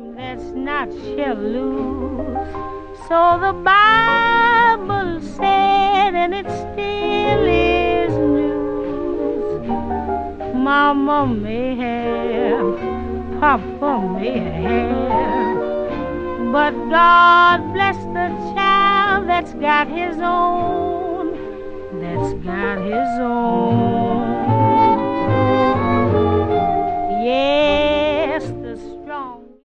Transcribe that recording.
That's not shall lose. So the Bible said, and it still is news. Mama may have, Papa may have, but God bless the child that's got his own, that's got his own.